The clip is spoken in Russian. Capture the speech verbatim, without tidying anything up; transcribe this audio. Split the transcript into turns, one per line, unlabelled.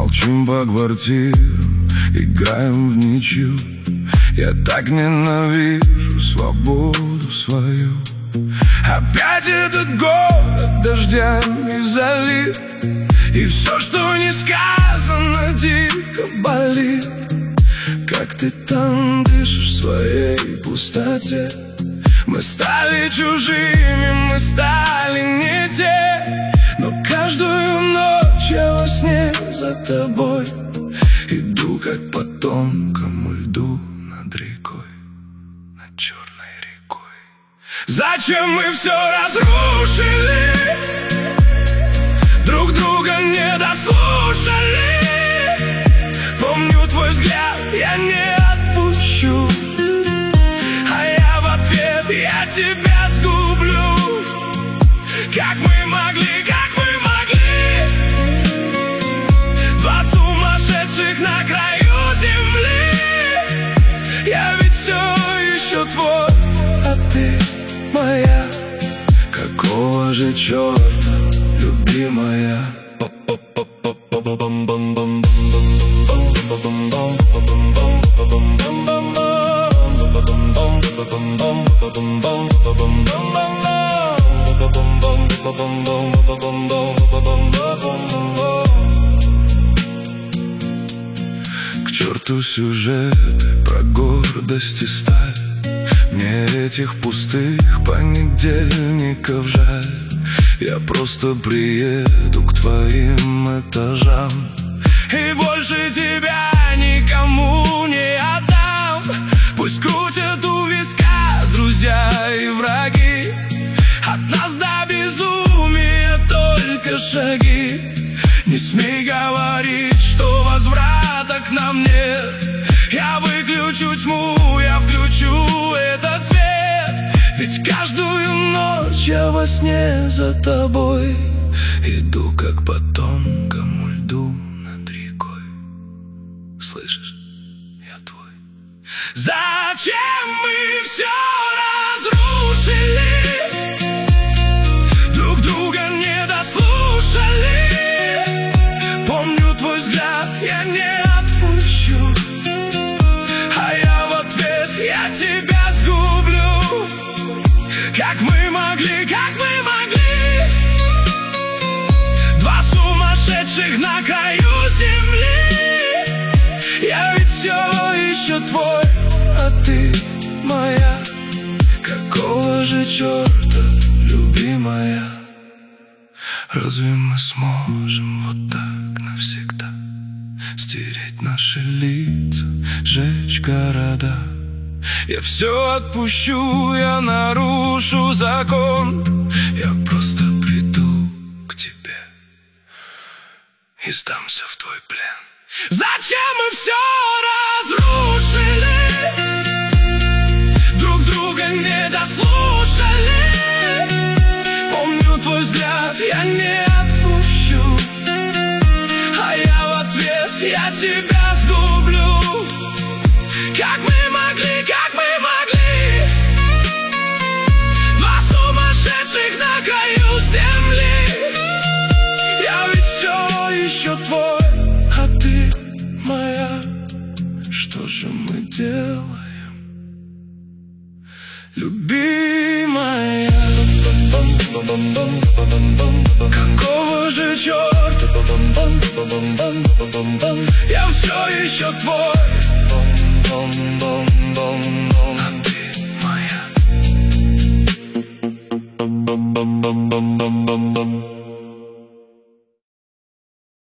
Молчим по квартирам, играем в ничью. Я так ненавижу свободу свою. Опять этот город дождями залит, и все, что не сказано, дико болит. Как ты там дышишь в своей пустоте? Мы стали чужими, мы стали не те. Но каждую ночь я во сне за тобой иду, как по тонкому льду над рекой, над черной рекой. Зачем мы все разрушили? Друг друга не дослушали. Помню твой взгляд, я не отпущу, а я в ответ, я тебя сгублю. Как мы могли, как мы могли, два сумасшедших на краю земли. Я ведь все еще твой, а ты моя. Какого же черта, любимая? К черту сюжеты про гордость и сталь. Мне этих пустых понедельников жаль. Я просто приеду к твоим этажам и больше тебя никому не отдам. Пусть крутят у виска друзья и враги, от нас до безумия только шаги. Не смей говорить, что возврата к нам нет. Я выключу тьму, я включу этот свет. Ведь каждую ночь я во сне за тобой иду, как по тонкому льду над рекой. Слышишь, я твой. Зачем мы все разрушили? Друг друга не дослушали. Помню твой взгляд, я не отпущу, а я в ответ, я тебя сгублю. Как мы могли, как мы могли, два сумасшедших на краю земли. Я ведь все еще твой, а ты моя. Какого же черта, любимая? Разве мы сможем вот так навсегда стереть наши лица, сжечь города? Я все отпущу, я нарушу закон. Я просто приду к тебе и сдамся в твой плен. Зачем мы все разрушили? Друг друга не дослушали. Помню твой взгляд, я не отпущу, а я в ответ, я тебя сгублю. Как мы могли, как мы могли, два сумасшедших на краю земли. Я ведь все еще твой, а ты моя. Что же мы делаем, любимая? Какого же черта, я все еще твой, а ты моя.